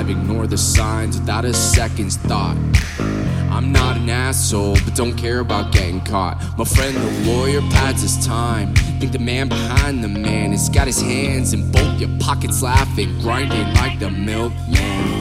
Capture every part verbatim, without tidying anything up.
drive, ignore the signs without a second's thought. I'm not an asshole, but don't care about getting caught. My friend the lawyer pads his time. Think the man behind the man has got his hands in both your pockets, laughing, grinding like the milkman.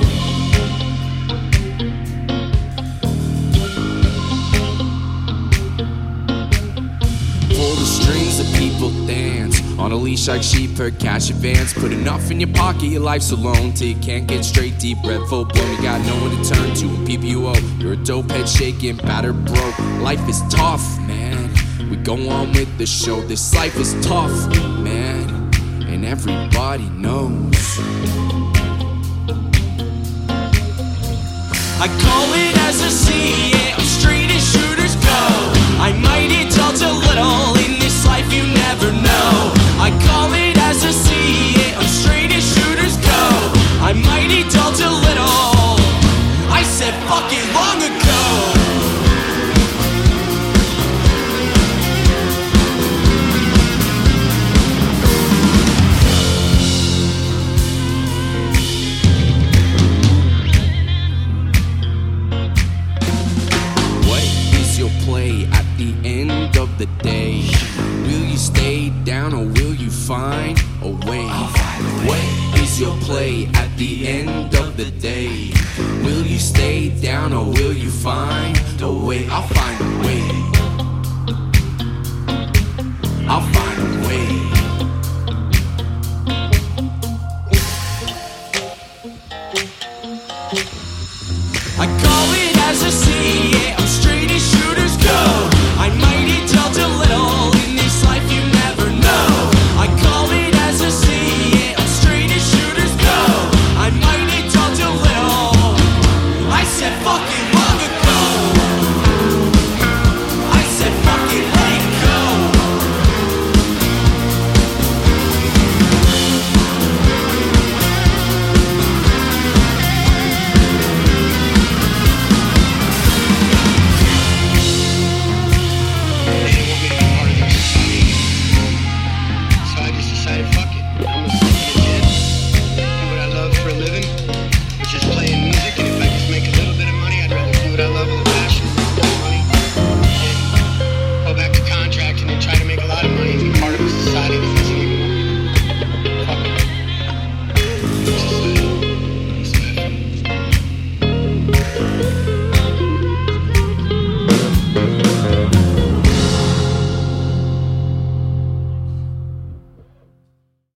Pull the strings that people dance on a leash like sheep per cash advance. Put enough in your pocket, your life's alone till you can't get straight deep. Red full blown, you got no one to turn to. And P P U O, you're a dope head shaking, battered broke. Life is tough, man. We go on with the show. This life is tough, man, and everybody knows. I call it as I see it, I'm straight as shooters go. I might indulge a little in this life, you never know. I call it as I see it, I'm straight as shooters go. I might indulge a little, I said fuck it long ago. Play at the end of the day. Will you stay down or will you find a way? What is your play at the end of the day? Will you stay down or will you find a way? I'll find a way. I'll find a way. I call it